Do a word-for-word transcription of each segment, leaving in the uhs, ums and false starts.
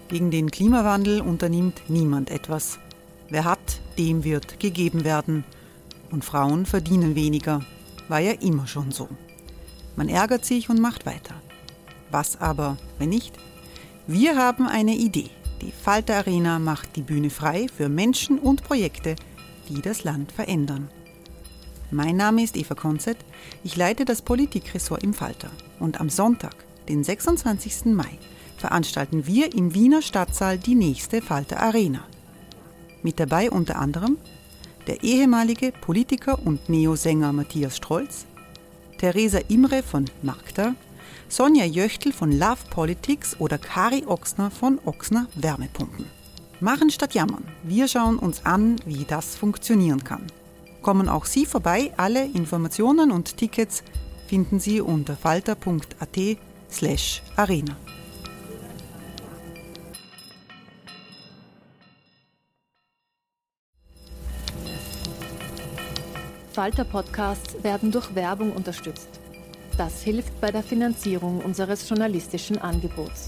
Gegen den Klimawandel unternimmt niemand etwas. Wer hat, dem wird gegeben werden. Und Frauen verdienen weniger. War ja immer schon so. Man ärgert sich und macht weiter. Was aber, wenn nicht? Wir haben eine Idee. Die Falter Arena macht die Bühne frei für Menschen und Projekte, die das Land verändern. Mein Name ist Eva Konzett, ich leite das Politikressort im Falter. Und am Sonntag, den sechsundzwanzigsten Mai, veranstalten wir im Wiener Stadtsaal die nächste Falter Arena. Mit dabei unter anderem der ehemalige Politiker und Neosänger Matthias Strolz, Theresa Imre von Magda, Sonja Jöchtl von Love Politics oder Kari Ochsner von Ochsner Wärmepumpen. Machen statt jammern. Wir schauen uns an, wie das funktionieren kann. Kommen auch Sie vorbei. Alle Informationen und Tickets finden Sie unter falter.at slash arena. Falter-Podcasts werden durch Werbung unterstützt. Das hilft bei der Finanzierung unseres journalistischen Angebots.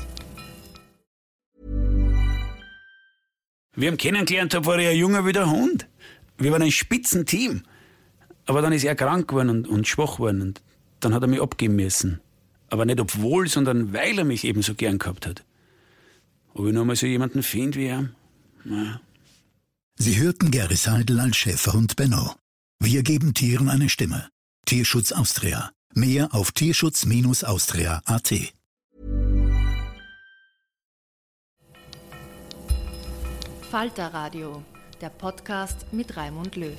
Wir haben kennengelernt, da war er ein Junge wie der Hund. Wir waren ein Spitzenteam. Aber dann ist er krank geworden und, und schwach geworden. Und dann hat er mich abgeben müssen. Aber nicht obwohl, sondern weil er mich eben so gern gehabt hat. Ob ich noch mal so jemanden finde wie er? Naja. Sie hörten Gary Seidel als Schäferhund Benno. Wir geben Tieren eine Stimme. Tierschutz Austria. Mehr auf tierschutz austria punkt at. Falter Radio, der Podcast mit Raimund Löw.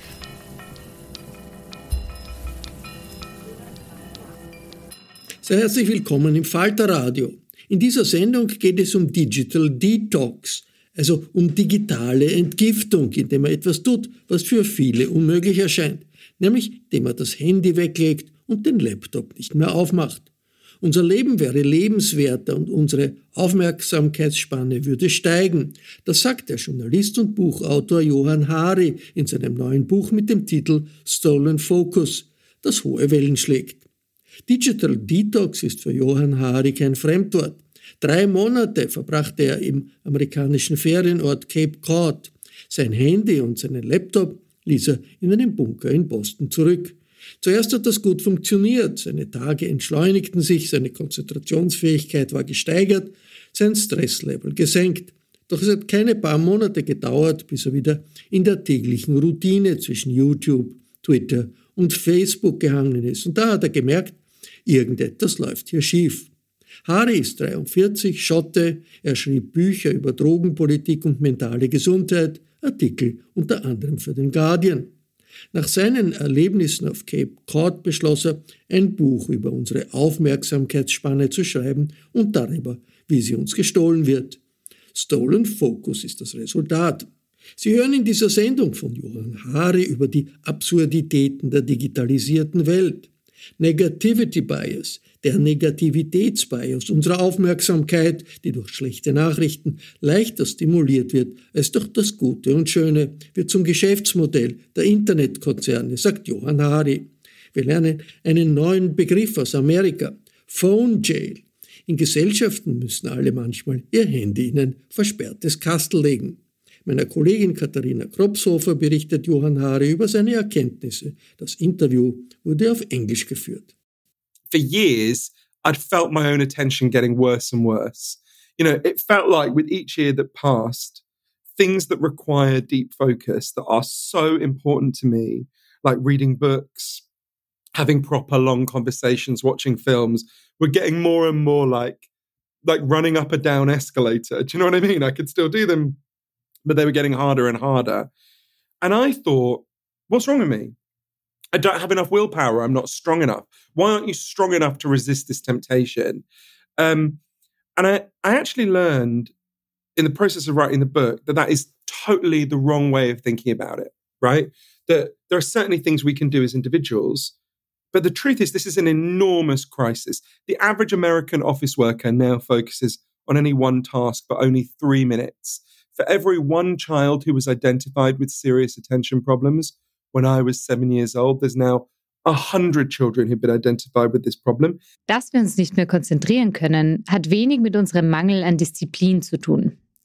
Sehr herzlich willkommen im Falter Radio. In dieser Sendung geht es um Digital Detox, also um digitale Entgiftung, indem man etwas tut, was für viele unmöglich erscheint, nämlich indem man das Handy weglegt und den Laptop nicht mehr aufmacht. Unser Leben wäre lebenswerter und unsere Aufmerksamkeitsspanne würde steigen. Das sagt der Journalist und Buchautor Johann Hari in seinem neuen Buch mit dem Titel Stolen Focus, das hohe Wellen schlägt. Digital Detox ist für Johann Hari kein Fremdwort. Drei Monate verbrachte er im amerikanischen Ferienort Cape Cod. Sein Handy und seinen Laptop ließ er in einem Bunker in Boston zurück. Zuerst hat das gut funktioniert, seine Tage entschleunigten sich, seine Konzentrationsfähigkeit war gesteigert, sein Stresslevel gesenkt. Doch es hat keine paar Monate gedauert, bis er wieder in der täglichen Routine zwischen YouTube, Twitter und Facebook gehangen ist. Und da hat er gemerkt, irgendetwas läuft hier schief. Hari ist dreiundvierzig, Schotte, er schrieb Bücher über Drogenpolitik und mentale Gesundheit, Artikel unter anderem für den Guardian. Nach seinen Erlebnissen auf Cape Cod beschloss er, ein Buch über unsere Aufmerksamkeitsspanne zu schreiben und darüber, wie sie uns gestohlen wird. Stolen Focus ist das Resultat. Sie hören in dieser Sendung von Johann Hari über die Absurditäten der digitalisierten Welt. Negativity Bias, der Negativitätsbias unserer Aufmerksamkeit, die durch schlechte Nachrichten leichter stimuliert wird als durch das Gute und Schöne, wird zum Geschäftsmodell der Internetkonzerne, sagt Johann Hari. Wir lernen einen neuen Begriff aus Amerika, Phone Jail. In Gesellschaften müssen alle manchmal ihr Handy in ein versperrtes Kastel legen. Meiner Kollegin Katharina Kropshofer berichtet Johann Hari über seine Erkenntnisse. Das Interview wurde auf Englisch geführt. For years, I'd felt my own attention getting worse and worse. You know, it felt like with each year that passed, things that require deep focus, that are so important to me, like reading books, having proper long conversations, watching films, were getting more and more like, like running up a down escalator. Do you know what I mean? I could still do them, but they were getting harder and harder. And I thought, what's wrong with me? I don't have enough willpower. I'm not strong enough. Why aren't you strong enough to resist this temptation? Um, and I, I actually learned in the process of writing the book that that is totally the wrong way of thinking about it, right? That there are certainly things we can do as individuals, but the truth is this is an enormous crisis. The average American office worker now focuses on any one task for only three minutes. For every one child who was identified with serious attention problems, when I was seven years old, there's now a hundred children who've been identified with this problem. Dass wir uns nicht mehr konzentrieren können, hat wenig mit unserem Mangel an Disziplin zu tun.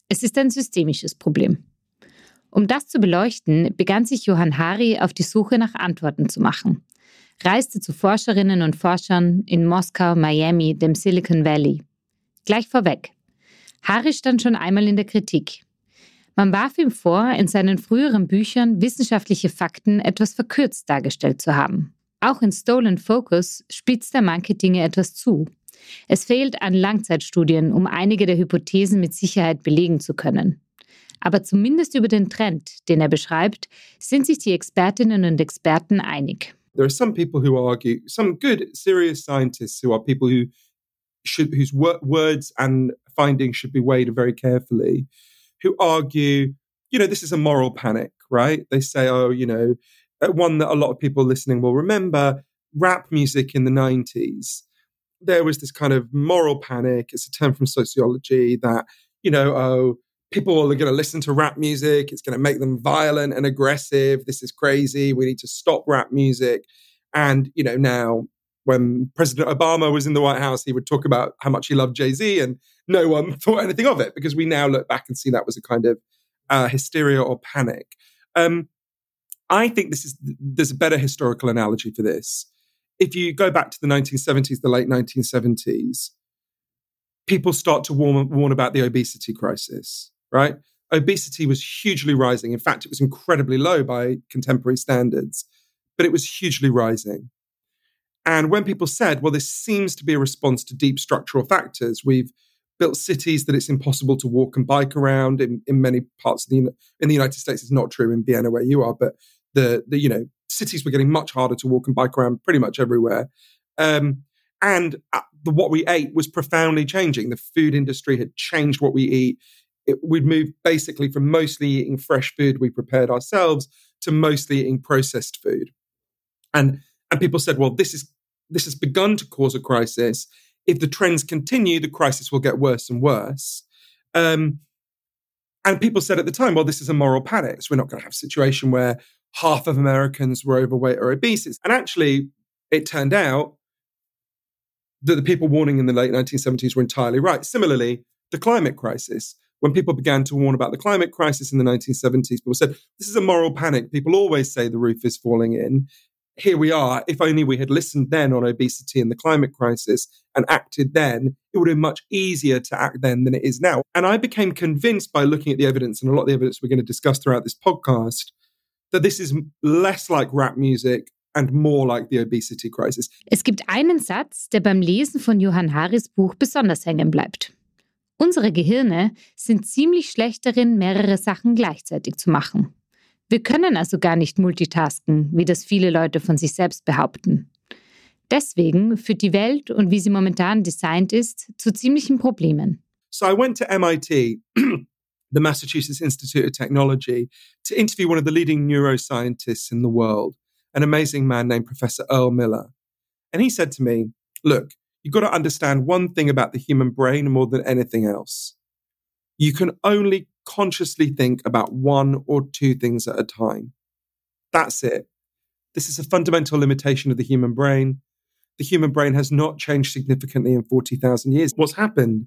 Es ist ein systemisches Problem. Um das zu beleuchten, begann sich Johann Hari auf die Suche nach Antworten zu machen. Reiste zu Forscherinnen und Forschern in Moskau, Miami, dem Silicon Valley. Gleich vorweg. Hari stand schon einmal in der Kritik. Man warf ihm vor, in seinen früheren Büchern wissenschaftliche Fakten etwas verkürzt dargestellt zu haben. Auch in Stolen Focus spitzt er manche Dinge etwas zu. Es fehlt an Langzeitstudien, um einige der Hypothesen mit Sicherheit belegen zu können. Aber zumindest über den Trend, den er beschreibt, sind sich die Expertinnen und Experten einig. There are some people who argue, some good, serious scientists who are people who should, whose wor- words and findings should be weighed very carefully, who argue, you know, this is a moral panic, right? They say, oh, you know, one that a lot of people listening will remember, rap music in the nineties. There was this kind of moral panic. It's a term from sociology that, you know, oh, people are going to listen to rap music. It's going to make them violent and aggressive. This is crazy. We need to stop rap music. And, you know, now when President Obama was in the White House, he would talk about how much he loved Jay-Z and no one thought anything of it because we now look back and see that was a kind of uh, hysteria or panic. Um, I think this is there's a better historical analogy for this. If you go back to the nineteen seventies, the late nineteen seventies, people start to warn, warn about the obesity crisis, right? Obesity was hugely rising. In fact, it was incredibly low by contemporary standards, but it was hugely rising. And when people said, well, this seems to be a response to deep structural factors, we've built cities that it's impossible to walk and bike around in, in many parts of the in the United States. It's not true in Vienna where you are, but the, the you know, cities were getting much harder to walk and bike around pretty much everywhere. Um, and the, what we ate was profoundly changing. The food industry had changed what we eat. It, we'd moved basically from mostly eating fresh food we prepared ourselves to mostly eating processed food. And and people said, well, this is this has begun to cause a crisis. If the trends continue, the crisis will get worse and worse. Um, and people said at the time, well, this is a moral panic. So we're not going to have a situation where half of Americans were overweight or obese. And actually, it turned out that the people warning in the late nineteen seventies were entirely right. Similarly, the climate crisis. When people began to warn about the climate crisis in the nineteen seventies, people said, this is a moral panic. People always say the roof is falling in. Here we are. If only we had listened then on obesity and the climate crisis and acted then, it would have been much easier to act then than it is now. And I became convinced by looking at the evidence, and a lot of the evidence we're going to discuss throughout this podcast, that this is less like rap music and more like the obesity crisis. Es gibt einen Satz, der beim Lesen von Johann Haris Buch besonders hängen bleibt. Unsere Gehirne sind ziemlich schlecht darin, mehrere Sachen gleichzeitig zu machen. Wir können also gar nicht multitasken, wie das viele Leute von sich selbst behaupten. Deswegen führt die Welt und wie sie momentan designt ist, zu ziemlichen Problemen. So I went to M I T, the Massachusetts Institute of Technology, to interview one of the leading neuroscientists in the world, an amazing man named Professor Earl Miller. And he said to me, look, you've got to understand one thing about the human brain more than anything else. You can only consciously think about one or two things at a time. That's it. This is a fundamental limitation of the human brain. The human brain has not changed significantly in forty thousand years. What's happened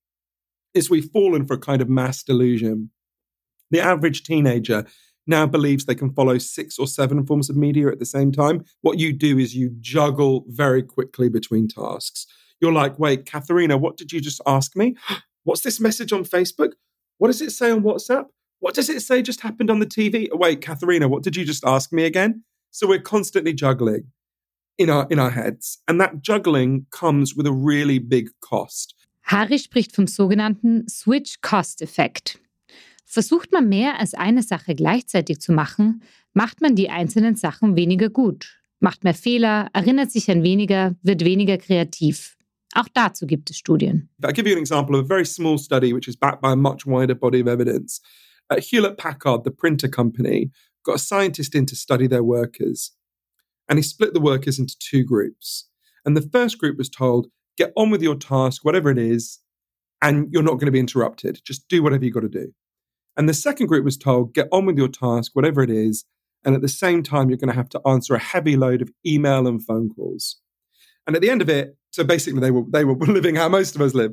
is we've fallen for a kind of mass delusion. The average teenager now believes they can follow six or seven forms of media at the same time. What you do is you juggle very quickly between tasks. You're like, wait, Katharina, what did you just ask me? What's this message on Facebook? What does it say on WhatsApp? What does it say just happened on the T V? Wait, Katharina, what did you just ask me again? So we're constantly juggling in our, in our heads. And that juggling comes with a really big cost. Hari spricht vom sogenannten Switch-Cost-Effekt. Versucht man mehr als eine Sache gleichzeitig zu machen, macht man die einzelnen Sachen weniger gut, macht mehr Fehler, erinnert sich an weniger, wird weniger kreativ. Auch dazu gibt es Studien. I'll give you an example of a very small study which is backed by a much wider body of evidence. At Hewlett-Packard, the printer company, got a scientist in to study their workers. And he split the workers into two groups. And the first group was told, get on with your task, whatever it is, and you're not going to be interrupted. Just do whatever you've got to do. And the second group was told, get on with your task, whatever it is, and at the same time, you're going to have to answer a heavy load of email and phone calls. And at the end of it, so basically they were they were living how most of us live.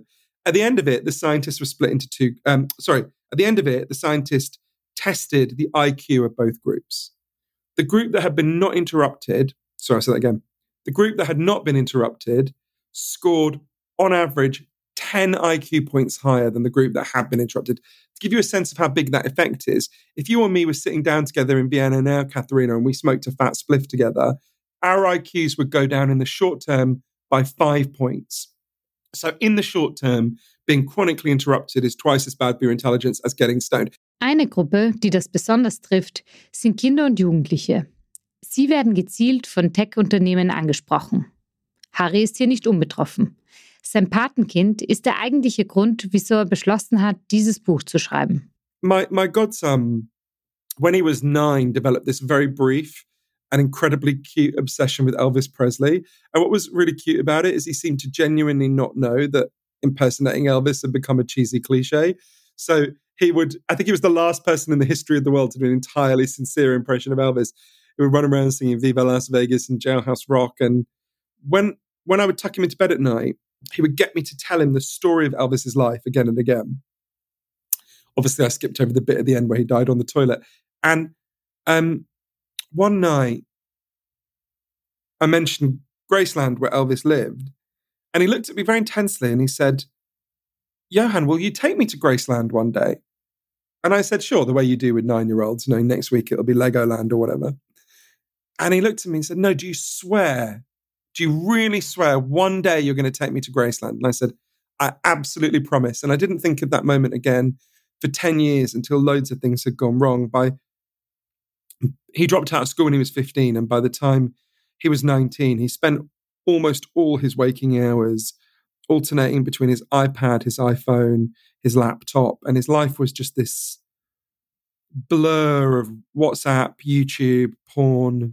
At the end of it, the scientists were split into two. Um, sorry, at the end of it, the scientist tested the I Q of both groups. The group that had been not interrupted, sorry, I'll say that again. The group that had not been interrupted scored, on average, ten I Q points higher than the group that had been interrupted. To give you a sense of how big that effect is, if you and me were sitting down together in Vienna now, Katharina, and we smoked a fat spliff together, our I Qs would go down in the short term by five points. So in the short term, being chronically interrupted is twice as bad for your intelligence as getting stoned. Eine Gruppe, die das besonders trifft, sind Kinder und Jugendliche. Sie werden gezielt von Tech-Unternehmen angesprochen. Harry ist hier nicht unbetroffen. Sein Patenkind ist der eigentliche Grund, wieso er beschlossen hat, dieses Buch zu schreiben. My, my godson, when he was nine, developed this very brief and incredibly cute obsession with Elvis Presley. And what was really cute about it is he seemed to genuinely not know that impersonating Elvis had become a cheesy cliche. So he would, I think he was the last person in the history of the world to do an entirely sincere impression of Elvis. He would run around singing Viva Las Vegas and Jailhouse Rock. And when when I would tuck him into bed at night, he would get me to tell him the story of Elvis's life again and again. Obviously, I skipped over the bit at the end where he died on the toilet. And um, one night, I mentioned Graceland, where Elvis lived. And he looked at me very intensely and he said, Johan, will you take me to Graceland one day? And I said, sure, the way you do with nine-year-olds. You know, next week it'll be Legoland or whatever. And he looked at me and said, no, do you swear? Do you really swear one day you're going to take me to Graceland? And I said, I absolutely promise. And I didn't think of that moment again for ten years until loads of things had gone wrong. By He dropped out of school when he was fifteen. And by the time he was nineteen, he spent almost all his waking hours alternating between his iPad, his iPhone, his laptop. And his life was just this blur of WhatsApp, YouTube, porn.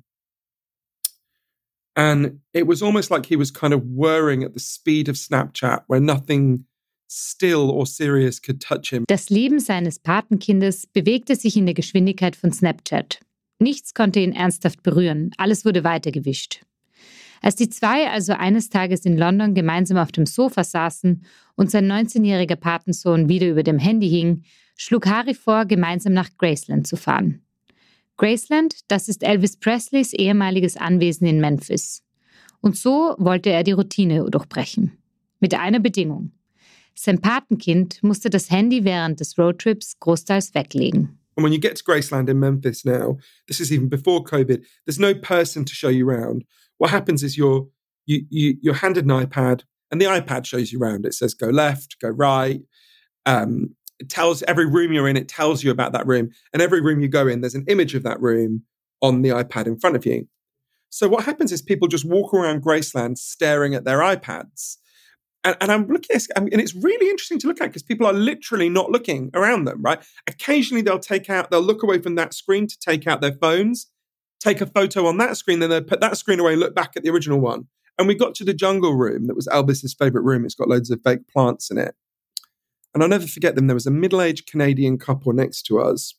And it was almost like he was kind of whirring at the speed of Snapchat, where nothing still or serious could touch him. Das Leben seines Patenkindes bewegte sich in der Geschwindigkeit von Snapchat. Nichts konnte ihn ernsthaft berühren, alles wurde weitergewischt. Als die zwei also eines Tages in London gemeinsam auf dem Sofa saßen und sein neunzehnjähriger Patensohn wieder über dem Handy hing, schlug Harry vor, gemeinsam nach Graceland zu fahren. Graceland, das ist Elvis Presleys ehemaliges Anwesen in Memphis. Und so wollte er die Routine durchbrechen. Mit einer Bedingung. Sein Patenkind musste das Handy während des Roadtrips großteils weglegen. And when you get to Graceland in Memphis now, this is even before COVID, there's no person to show you around. What happens is you're, you, you, you're handed an iPad, and the iPad shows you around. It says go left, go right. Um, it tells every room you're in, it tells you about that room. And every room you go in, there's an image of that room on the iPad in front of you. So what happens is people just walk around Graceland staring at their iPads. And, and I'm looking at, and it's really interesting to look at because people are literally not looking around them, right? Occasionally they'll take out, they'll look away from that screen to take out their phones, take a photo on that screen, then they'll put that screen away and look back at the original one. And we got to the jungle room that was Elvis's favorite room. It's got loads of fake plants in it. And I'll never forget them. There was a middle-aged Canadian couple next to us.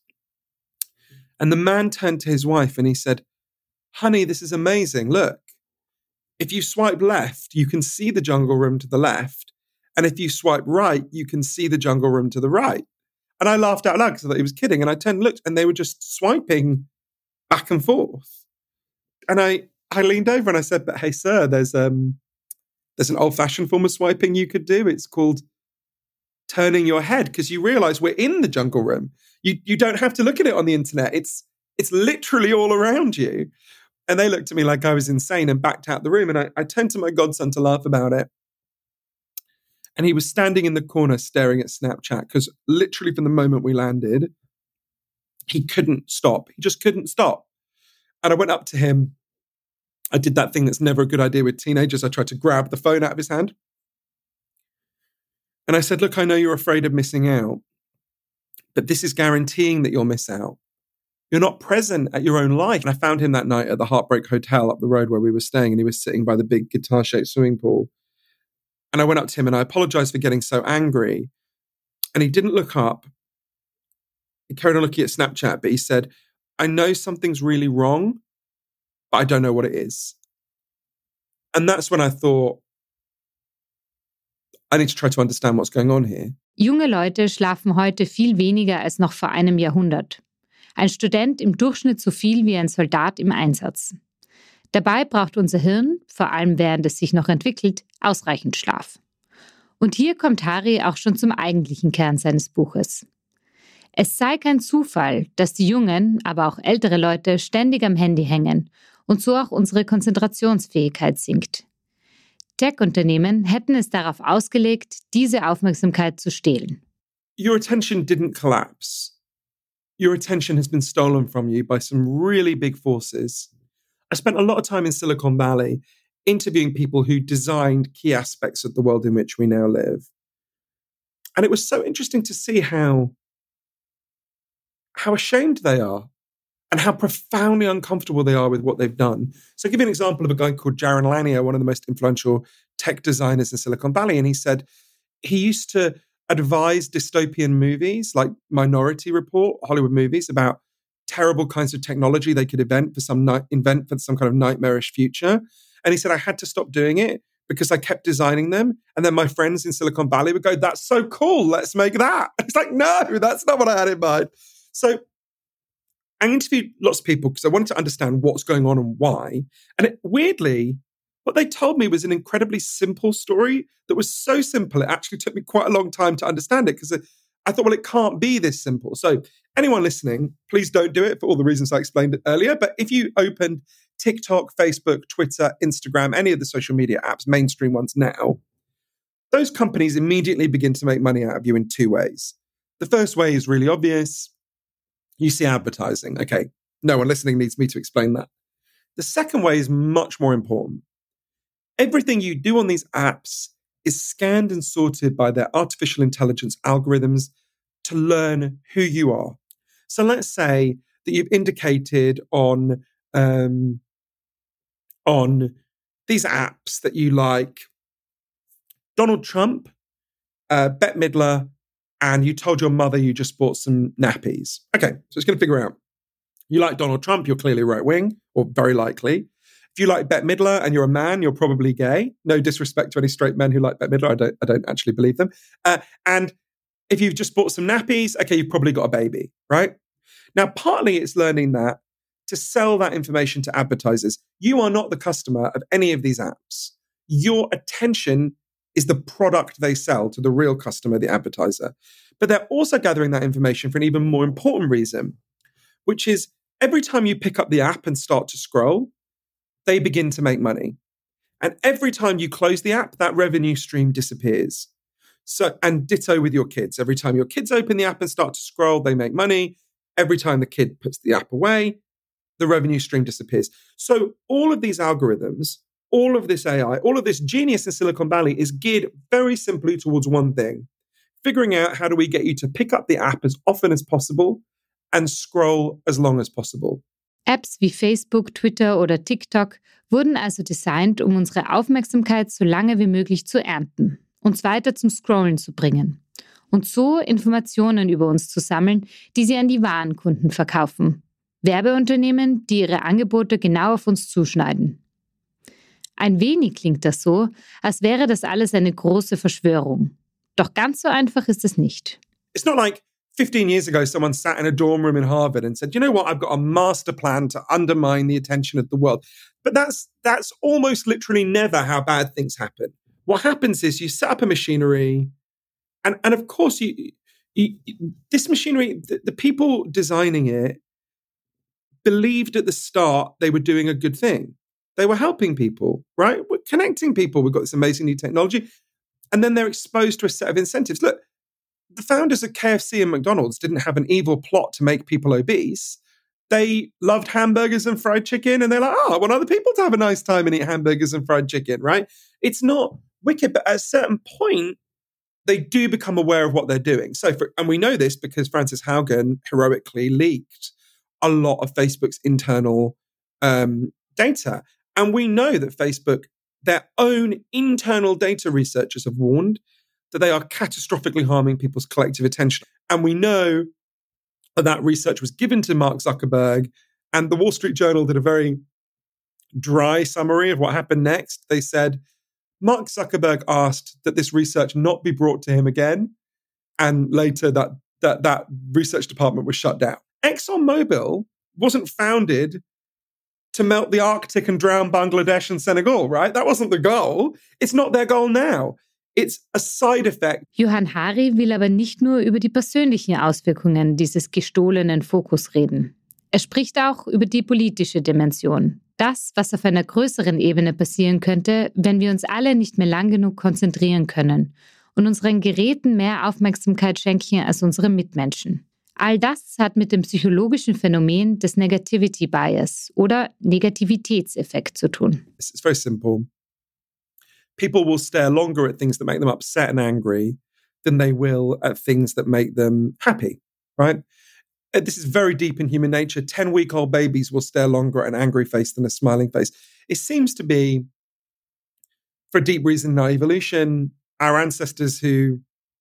And the man turned to his wife and he said, honey, this is amazing. Look, if you swipe left, you can see the jungle room to the left. And if you swipe right, you can see the jungle room to the right. And I laughed out loud because I thought he was kidding. And I turned and looked and they were just swiping back and forth. And I, I leaned over and I said, but hey, sir, there's, um, there's an old-fashioned form of swiping you could do. It's called turning your head, because you realize we're in the jungle room. You you don't have to look at it on the internet. It's it's literally all around you. And they looked at me like I was insane and backed out the room. And I, I turned to my godson to laugh about it. And he was standing in the corner staring at Snapchat because literally from the moment we landed, he couldn't stop. He just couldn't stop. And I went up to him. I did that thing that's never a good idea with teenagers. I tried to grab the phone out of his hand. And I said, look, I know you're afraid of missing out, but this is guaranteeing that you'll miss out. You're not present at your own life. And I found him that night at the Heartbreak Hotel up the road where we were staying, and he was sitting by the big guitar-shaped swimming pool. And I went up to him and I apologized for getting so angry. And he didn't look up. He carried on looking at Snapchat, but he said, I know something's really wrong, but I don't know what it is. And that's when I thought, I need to try to understand what's going on here. Junge Leute schlafen heute viel weniger als noch vor einem Jahrhundert. Ein Student im Durchschnitt so viel wie ein Soldat im Einsatz. Dabei braucht unser Hirn, vor allem während es sich noch entwickelt, ausreichend Schlaf. Und hier kommt Hari auch schon zum eigentlichen Kern seines Buches. Es sei kein Zufall, dass die jungen, aber auch ältere Leute ständig am Handy hängen und so auch unsere Konzentrationsfähigkeit sinkt. Tech-Unternehmen hätten es darauf ausgelegt, diese Aufmerksamkeit zu stehlen. Your attention didn't collapse. Your attention has been stolen from you by some really big forces. I spent a lot of time in Silicon Valley interviewing people who designed key aspects of the world in which we now live. And it was so interesting to see how, how ashamed they are and how profoundly uncomfortable they are with what they've done. So I'll give you an example of a guy called Jaron Lanier, one of the most influential tech designers in Silicon Valley. And he said he used to advise dystopian movies like Minority Report, Hollywood movies, about terrible kinds of technology they could invent for some night, invent for some kind of nightmarish future. And he said, I had to stop doing it because I kept designing them. And then my friends in Silicon Valley would go, that's so cool, let's make that. It's like, no, that's not what I had in mind. So I interviewed lots of people because I wanted to understand what's going on and why. And it, weirdly, what they told me was an incredibly simple story that was so simple, it actually took me quite a long time to understand it because I thought, well, it can't be this simple. So anyone listening, please don't do it for all the reasons I explained earlier. But if you opened TikTok, Facebook, Twitter, Instagram, any of the social media apps, mainstream ones now, those companies immediately begin to make money out of you in two ways. The first way is really obvious. You see advertising. Okay, no one listening needs me to explain that. The second way is much more important. Everything you do on these apps is scanned and sorted by their artificial intelligence algorithms to learn who you are. So let's say that you've indicated on, um, on these apps that you like Donald Trump, uh, Bette Midler, and you told your mother you just bought some nappies. Okay, so it's going to figure out. You like Donald Trump, you're clearly right-wing, or very likely. If you like Bette Midler and you're a man, you're probably gay. No disrespect to any straight men who like Bette Midler. I don't, I don't actually believe them. Uh, and if you've just bought some nappies, okay, you've probably got a baby, right? Now, partly it's learning that to sell that information to advertisers. You are not the customer of any of these apps. Your attention is the product they sell to the real customer, the advertiser. But they're also gathering that information for an even more important reason, which is every time you pick up the app and start to scroll, they begin to make money. And every time you close the app, that revenue stream disappears. So, and ditto with your kids. Every time your kids open the app and start to scroll, they make money. Every time the kid puts the app away, the revenue stream disappears. So all of these algorithms, all of this A I, all of this genius in Silicon Valley is geared very simply towards one thing, figuring out how do we get you to pick up the app as often as possible and scroll as long as possible. Apps wie Facebook, Twitter oder TikTok wurden also designt, um unsere Aufmerksamkeit so lange wie möglich zu ernten, uns weiter zum Scrollen zu bringen und so Informationen über uns zu sammeln, die sie an die wahren Kunden verkaufen. Werbeunternehmen, die ihre Angebote genau auf uns zuschneiden. Ein wenig klingt das so, als wäre das alles eine große Verschwörung. Doch ganz so einfach ist es nicht. It's not like fifteen years ago, someone sat in a dorm room in Harvard and said, you know what, I've got a master plan to undermine the attention of the world. But that's that's almost literally never how bad things happen. What happens is you set up a machinery, and, and of course, you, you, this machinery, the, the people designing it believed at the start they were doing a good thing. They were helping people, right? We're connecting people. We've got this amazing new technology. And then they're exposed to a set of incentives. Look, the founders of K F C and McDonald's didn't have an evil plot to make people obese. They loved hamburgers and fried chicken, and they're like, oh, I want other people to have a nice time and eat hamburgers and fried chicken, right? It's not wicked, but at a certain point, they do become aware of what they're doing. So, for, and we know this because Frances Haugen heroically leaked a lot of Facebook's internal um, data. And we know that Facebook, their own internal data researchers have warned that they are catastrophically harming people's collective attention. And we know that that research was given to Mark Zuckerberg, and the Wall Street Journal did a very dry summary of what happened next. They said, Mark Zuckerberg asked that this research not be brought to him again. And later that, that, that research department was shut down. ExxonMobil wasn't founded to melt the Arctic and drown Bangladesh and Senegal, right? That wasn't the goal. It's not their goal now. It's a side effect. Johann Hari will aber nicht nur über die persönlichen Auswirkungen dieses gestohlenen Fokus reden. Er spricht auch über die politische Dimension. Das, was auf einer größeren Ebene passieren könnte, wenn wir uns alle nicht mehr lang genug konzentrieren können und unseren Geräten mehr Aufmerksamkeit schenken als unseren Mitmenschen. All das hat mit dem psychologischen Phänomen des Negativity Bias oder Negativitätseffekt zu tun. It's very simple. People will stare longer at things that make them upset and angry than they will at things that make them happy, right? This is very deep in human nature. ten-week-old babies will stare longer at an angry face than a smiling face. It seems to be, for a deep reason in our evolution, our ancestors who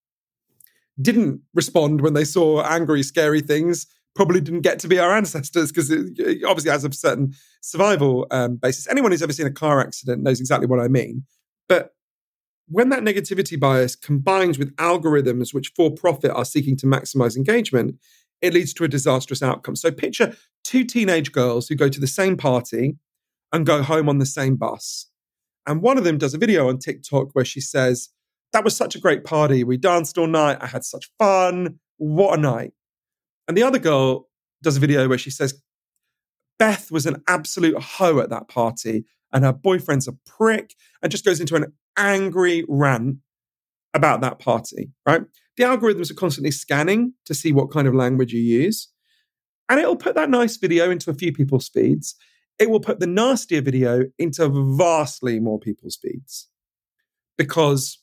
didn't respond when they saw angry, scary things probably didn't get to be our ancestors because it, it obviously has a certain survival um, basis. Anyone who's ever seen a car accident knows exactly what I mean. But when that negativity bias combines with algorithms which for profit are seeking to maximize engagement, it leads to a disastrous outcome. So picture two teenage girls who go to the same party and go home on the same bus. And one of them does a video on TikTok where she says, "That was such a great party. We danced all night. I had such fun. What a night." And the other girl does a video where she says, "Beth was an absolute hoe at that party and her boyfriend's a prick," and just goes into an angry rant about that party, right? The algorithms are constantly scanning to see what kind of language you use. And it'll put that nice video into a few people's feeds. It will put the nastier video into vastly more people's feeds. Because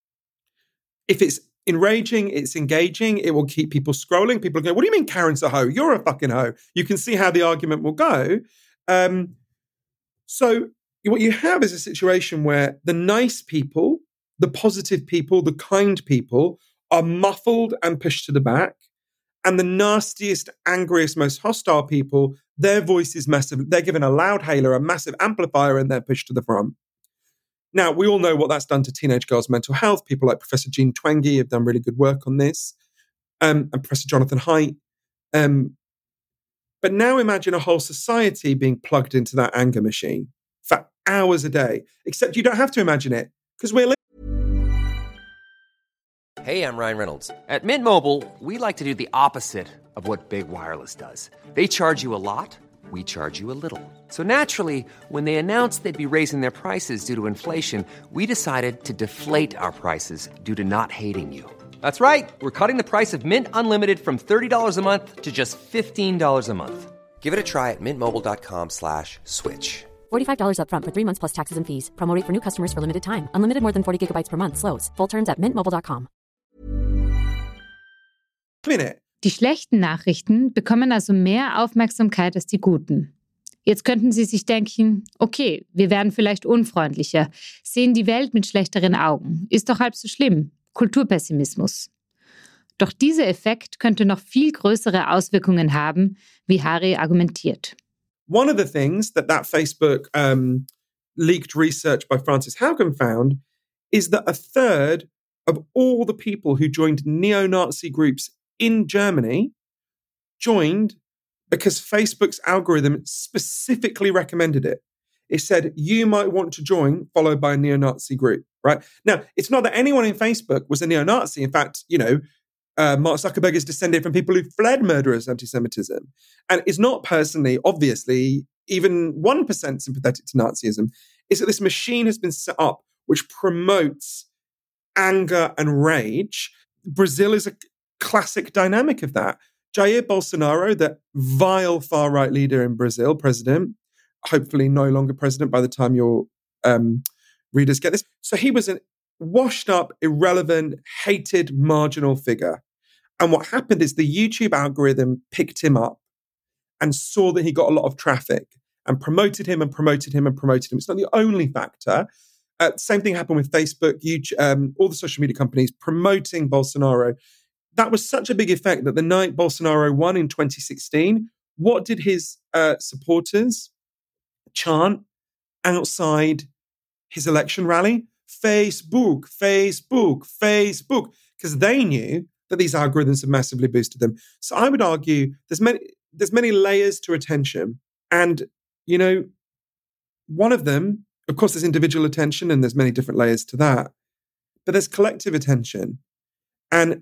if it's enraging, it's engaging, it will keep people scrolling. People go, "What do you mean Karen's a hoe? You're a fucking hoe." You can see how the argument will go. Um, so what you have is a situation where the nice people, the positive people, the kind people are muffled and pushed to the back. And the nastiest, angriest, most hostile people, their voice is massive. They're given a loud hailer, a massive amplifier, and they're pushed to the front. Now, we all know what that's done to teenage girls' mental health. People like Professor Jean Twenge have done really good work on this, um, and Professor Jonathan Haidt. Um, but now imagine a whole society being plugged into that anger machine for hours a day, except you don't have to imagine it, because we're li- Hey, I'm Ryan Reynolds. At Mint Mobile, we like to do the opposite of what Big Wireless does. They charge you a lot. We charge you a little. So naturally, when they announced they'd be raising their prices due to inflation, we decided to deflate our prices due to not hating you. That's right. We're cutting the price of Mint Unlimited from thirty dollars a month to just fifteen dollars a month. Give it a try at mintmobile.com slash switch. forty-five dollars up front for three months plus taxes and fees. Promo rate for new customers for limited time. Unlimited more than forty gigabytes per month. Slows full terms at mint mobile dot com. minute. Die schlechten Nachrichten bekommen also mehr Aufmerksamkeit als die guten. Jetzt könnten Sie sich denken, okay, wir werden vielleicht unfreundlicher, sehen die Welt mit schlechteren Augen, ist doch halb so schlimm, Kulturpessimismus. Doch dieser Effekt könnte noch viel größere Auswirkungen haben, wie Hari argumentiert. One of the things that that Facebook um, leaked research by Frances Haugen found is that a third of all the people who joined neo-Nazi groups in Germany joined because Facebook's algorithm specifically recommended it. It said, you might want to join, followed by a neo-Nazi group, right? Now, it's not that anyone in Facebook was a neo-Nazi. In fact, you know, uh, Mark Zuckerberg is descended from people who fled murderous anti-Semitism. And is not personally, obviously, even one percent sympathetic to Nazism. Is that this machine has been set up which promotes anger and rage. Brazil is a classic dynamic of that. Jair Bolsonaro, the vile far-right leader in Brazil, president, hopefully no longer president by the time your um, readers get this. So he was a washed-up, irrelevant, hated, marginal figure. And what happened is the YouTube algorithm picked him up and saw that he got a lot of traffic and promoted him and promoted him and promoted him. It's not the only factor. Uh, same thing happened with Facebook, YouTube, um, all the social media companies promoting Bolsonaro. That was such a big effect that the night Bolsonaro won in twenty sixteen, what did his uh, supporters chant outside his election rally? Facebook, Facebook, Facebook, because they knew that these algorithms have massively boosted them. So I would argue there's many, there's many layers to attention. And, you know, one of them, of course, there's individual attention and there's many different layers to that. But there's collective attention. And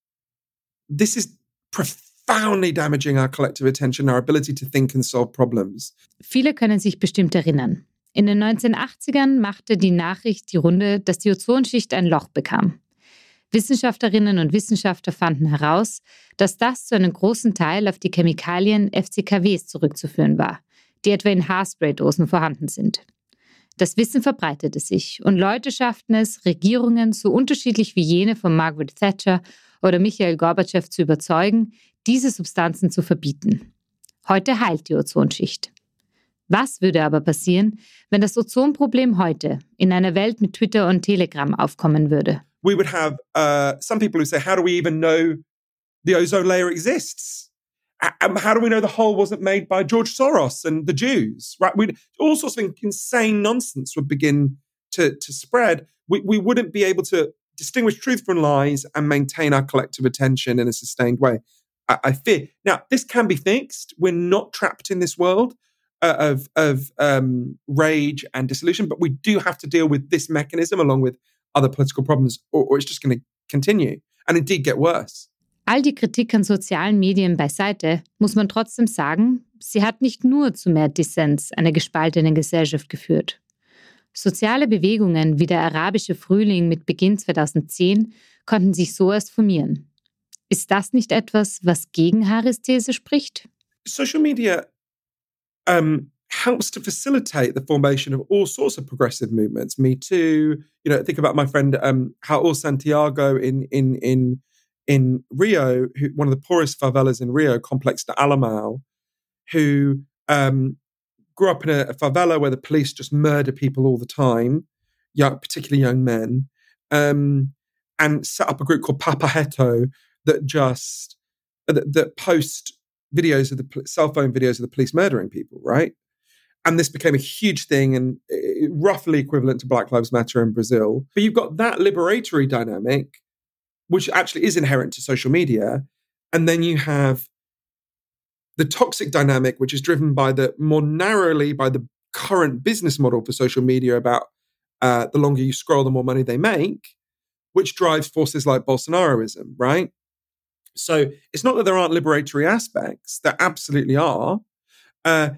this is profoundly damaging our collective attention, our ability to think and solve problems. Viele können sich bestimmt erinnern. In den neunzehnhundertachtzigern machte die Nachricht die Runde, dass die Ozonschicht ein Loch bekam. Wissenschaftlerinnen und Wissenschaftler fanden heraus, dass das zu einem großen Teil auf die Chemikalien F C K Ws zurückzuführen war, die etwa in Haarspraydosen vorhanden sind. Das Wissen verbreitete sich und Leute schafften es, Regierungen so unterschiedlich wie jene von Margaret Thatcher oder Michail Gorbatschow zu überzeugen, diese Substanzen zu verbieten. Heute heilt die Ozonschicht. Was würde aber passieren, wenn das Ozonproblem heute in einer Welt mit Twitter und Telegram aufkommen würde? We would have uh, some people who say, how do we even know the ozone layer exists? Um, how do we know the hole wasn't made by George Soros and the Jews? Right? We'd, all sorts of insane nonsense would begin to, to spread. We, we wouldn't be able to distinguish truth from lies and maintain our collective attention in a sustained way. I, I fear. Now, this can be fixed. We're not trapped in this world uh, of, of um, rage and disillusion, but we do have to deal with this mechanism along with other political problems, or, or it's just going to continue and indeed get worse. All die Kritik an sozialen Medien beiseite, muss man trotzdem sagen, sie hat nicht nur zu mehr Dissens, einer gespaltenen Gesellschaft geführt. Soziale Bewegungen wie der arabische Frühling mit Beginn zweitausendzehn konnten sich so erst formieren. Ist das nicht etwas, was gegen Haris These spricht? Social media um, helps to facilitate the formation of all sorts of progressive movements. Me Too. You know, think about my friend um, Raul Santiago in in in in Rio, who, one of the poorest favelas in Rio, Complex de Alamau, who um, grew up in a, a favela where the police just murder people all the time, young, particularly young men, um, and set up a group called Papaheto that just that, that post videos of the cell phone videos of the police murdering people, right? And this became a huge thing and uh, roughly equivalent to Black Lives Matter in Brazil. But you've got that liberatory dynamic, which actually is inherent to social media. And then you have the toxic dynamic, which is driven by the more narrowly by the current business model for social media about uh, the longer you scroll, the more money they make, which drives forces like Bolsonaroism, right? So it's not that there aren't liberatory aspects, there absolutely are. Uh,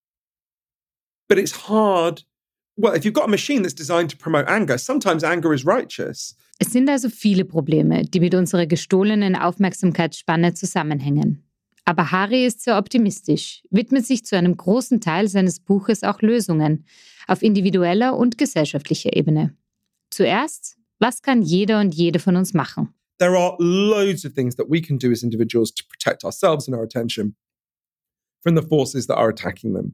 but it's hard. Well, if you've got a machine that's designed to promote anger, sometimes anger is righteous. Es sind also viele Probleme, die mit unserer gestohlenen Aufmerksamkeitsspanne zusammenhängen. Aber Hari ist sehr optimistisch, widmet sich zu einem großen Teil seines Buches auch Lösungen auf individueller und gesellschaftlicher Ebene. Zuerst, was kann jeder und jede von uns machen? There are loads of things that we can do as individuals to protect ourselves and our attention from the forces that are attacking them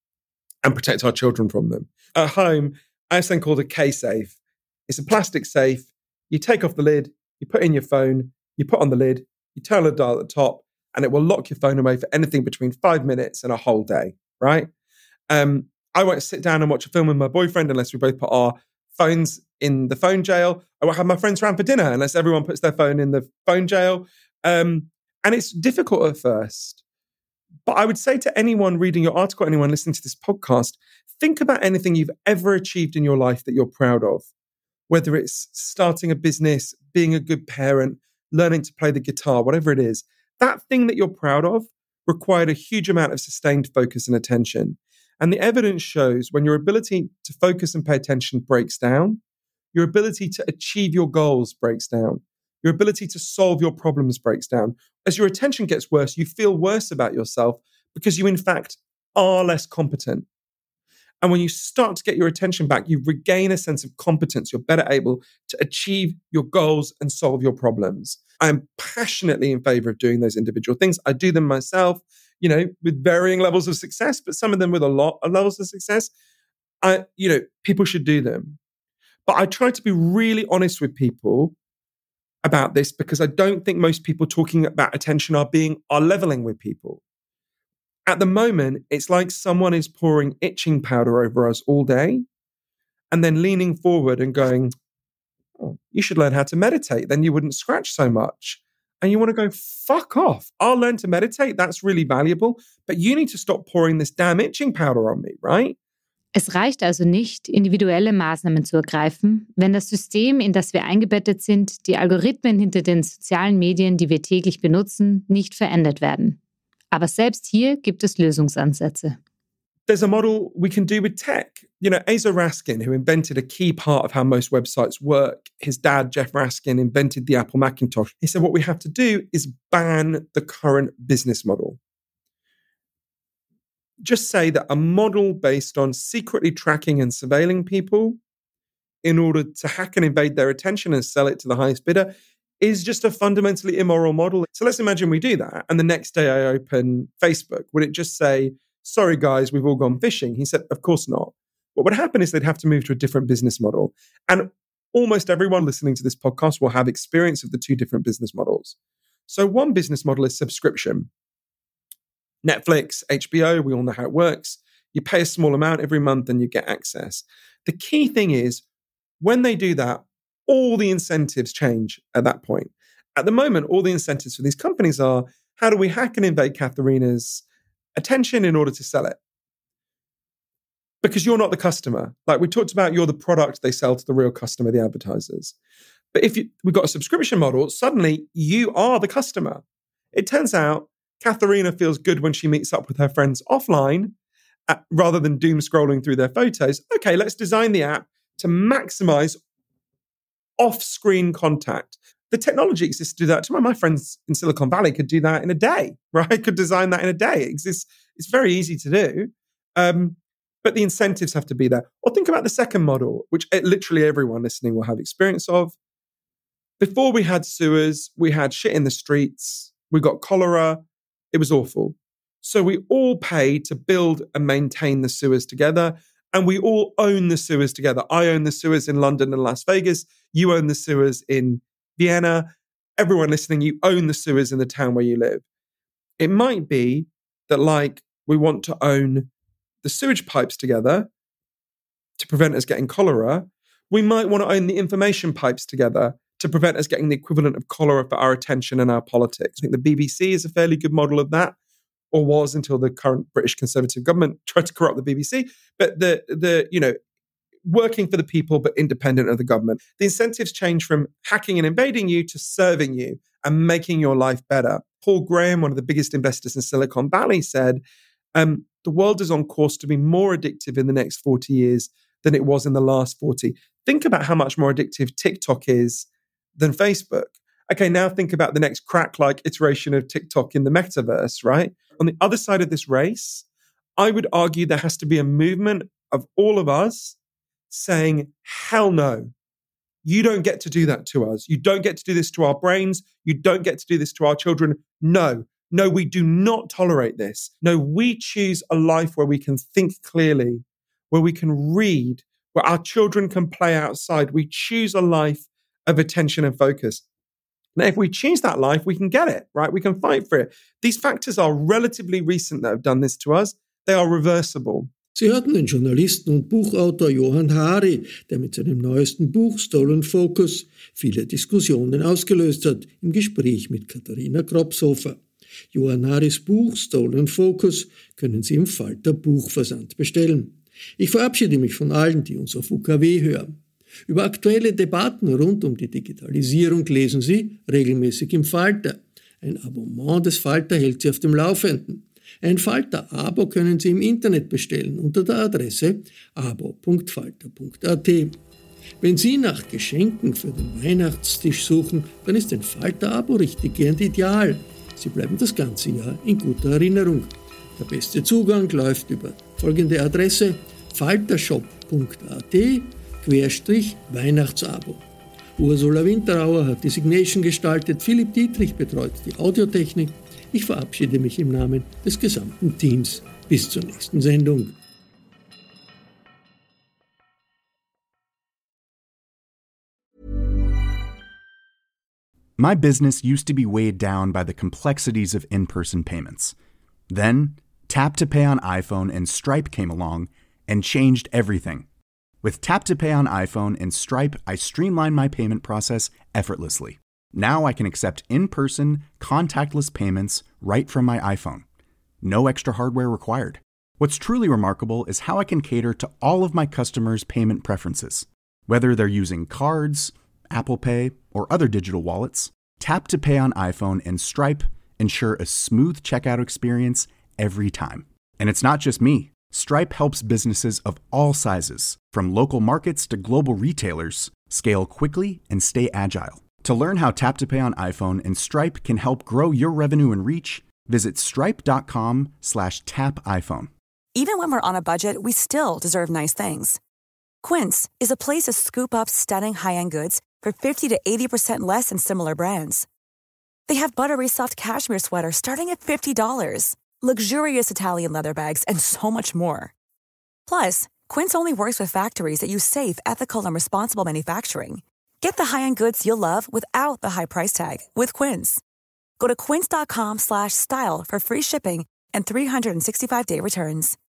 and protect our children from them. At home, I have something called a K-safe. It's a plastic safe. You take off the lid, you put in your phone, you put on the lid, you turn the dial at the top, and it will lock your phone away for anything between five minutes and a whole day, right? Um, I won't sit down and watch a film with my boyfriend unless we both put our phones in the phone jail. I won't have my friends around for dinner unless everyone puts their phone in the phone jail. Um, and it's difficult at first. But I would say to anyone reading your article, anyone listening to this podcast, think about anything you've ever achieved in your life that you're proud of. Whether it's starting a business, being a good parent, learning to play the guitar, whatever it is, that thing that you're proud of required a huge amount of sustained focus and attention. And the evidence shows when your ability to focus and pay attention breaks down, your ability to achieve your goals breaks down, your ability to solve your problems breaks down. As your attention gets worse, you feel worse about yourself because you, in fact, are less competent. And when you start to get your attention back, you regain a sense of competence. You're better able to achieve your goals and solve your problems. I'm passionately in favor of doing those individual things. I do them myself, you know, with varying levels of success, but some of them with a lot of levels of success. I, you know, people should do them. But I try to be really honest with people about this because I don't think most people talking about attention are being, are leveling with people. At the moment, it's like someone is pouring itching powder over us all day. and then leaning forward and going, oh, you should learn how to meditate, then you wouldn't scratch so much. And you want to go, fuck off. I'll learn to meditate. That's really valuable. But you need to stop pouring this damn itching powder on me, right? Es reicht also nicht, individuelle Maßnahmen zu ergreifen, wenn das System, in das wir eingebettet sind, die Algorithmen hinter den sozialen Medien, die wir täglich benutzen, nicht verändert werden. Aber selbst hier gibt es Lösungsansätze. There's a model we can do with tech. You know, Asa Raskin, who invented a key part of how most websites work, his dad, Jeff Raskin, invented the Apple Macintosh. He said, what we have to do is ban the current business model. Just say that a model based on secretly tracking and surveilling people in order to hack and invade their attention and sell it to the highest bidder is just a fundamentally immoral model. So let's imagine we do that. And the next day I open Facebook. Would it just say, sorry, guys, we've all gone fishing? He said, of course not. What would happen is they'd have to move to a different business model. And almost everyone listening to this podcast will have experience of the two different business models. So one business model is subscription. Netflix, H B O, we all know how it works. You pay a small amount every month and you get access. The key thing is, when they do that, all the incentives change at that point. At the moment, all the incentives for these companies are, how do we hack and invade Katharina's attention in order to sell it? Because you're not the customer. Like we talked about, you're the product they sell to the real customer, the advertisers. But if you, we've got a subscription model, suddenly you are the customer. It turns out Katharina feels good when she meets up with her friends offline uh, rather than doom scrolling through their photos. Okay, let's design the app to maximize off-screen contact. The technology exists to do that. Some of my friends in Silicon Valley could do that in a day, right? Could design that in a day. It exists. It's very easy to do. Um, but the incentives have to be there. Or think about the second model, which literally everyone listening will have experience of. Before we had sewers, we had shit in the streets. We got cholera. It was awful. So we all pay to build and maintain the sewers together. And we all own the sewers together. I own the sewers in London and Las Vegas. You own the sewers in Vienna. Everyone listening, you own the sewers in the town where you live. It might be that, like, we want to own the sewage pipes together to prevent us getting cholera. We might want to own the information pipes together to prevent us getting the equivalent of cholera for our attention and our politics. I think the B B C is a fairly good model of that, or was until the current British Conservative government tried to corrupt the B B C. But the, the you know, working for the people but independent of the government. The incentives change from hacking and invading you to serving you and making your life better. Paul Graham, one of the biggest investors in Silicon Valley, said, um, the world is on course to be more addictive in the next forty years than it was in the last forty. Think about how much more addictive TikTok is than Facebook. Okay, now think about the next crack-like iteration of TikTok in the metaverse, right? On the other side of this race, I would argue there has to be a movement of all of us saying, hell no, you don't get to do that to us. You don't get to do this to our brains. You don't get to do this to our children. No, no, we do not tolerate this. No, we choose a life where we can think clearly, where we can read, where our children can play outside. We choose a life of attention and focus. Now, if we choose that life, we can get it, right? We can fight for it. These factors are relatively recent that have done this to us. They are reversible. Sie hörten den Journalisten und Buchautor Johann Hari, der mit seinem neuesten Buch Stolen Focus viele Diskussionen ausgelöst hat, im Gespräch mit Katharina Kropshofer. Johann Haris Buch Stolen Focus können Sie im Falter Buchversand bestellen. Ich verabschiede mich von allen, die uns auf U K W hören. Über aktuelle Debatten rund um die Digitalisierung lesen Sie regelmäßig im Falter. Ein Abonnement des Falter hält Sie auf dem Laufenden. Ein Falter-Abo können Sie im Internet bestellen unter der Adresse abo punkt falter punkt a t. Wenn Sie nach Geschenken für den Weihnachtstisch suchen, dann ist ein Falter-Abo richtig gern ideal. Sie bleiben das ganze Jahr in guter Erinnerung. Der beste Zugang läuft über folgende Adresse faltershop punkt a t Querstrich Weihnachtsabo. Ursula Winterauer hat die Signation gestaltet, Philipp Dietrich betreut die Audiotechnik. Ich verabschiede mich im Namen des gesamten Teams. Bis zur nächsten Sendung. My business used to be weighed down by the complexities of in-person payments. Then, Tap to Pay on iPhone and Stripe came along and changed everything. With Tap to Pay on iPhone and Stripe, I streamline my payment process effortlessly. Now I can accept in-person, contactless payments right from my iPhone. No extra hardware required. What's truly remarkable is how I can cater to all of my customers' payment preferences. Whether they're using cards, Apple Pay, or other digital wallets, Tap to Pay on iPhone and Stripe ensure a smooth checkout experience every time. And it's not just me. Stripe helps businesses of all sizes, from local markets to global retailers, scale quickly and stay agile. To learn how Tap to Pay on iPhone and Stripe can help grow your revenue and reach, visit stripe.com slash tap iPhone. Even when we're on a budget, we still deserve nice things. Quince is a place to scoop up stunning high-end goods for fifty to eighty percent less than similar brands. They have buttery soft cashmere sweaters starting at fifty dollars, luxurious Italian leather bags, and so much more. Plus, Quince only works with factories that use safe, ethical, and responsible manufacturing. Get the high-end goods you'll love without the high price tag with Quince. Go to quince.com slash style for free shipping and three sixty-five day returns.